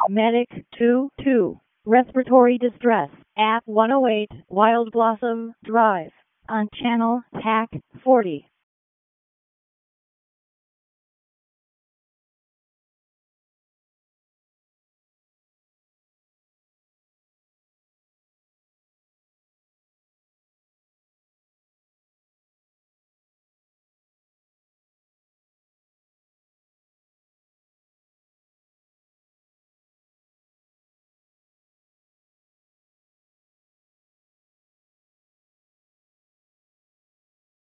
Medic 2-2. Respiratory distress at 108 Wild Blossom Drive on channel TAC 40.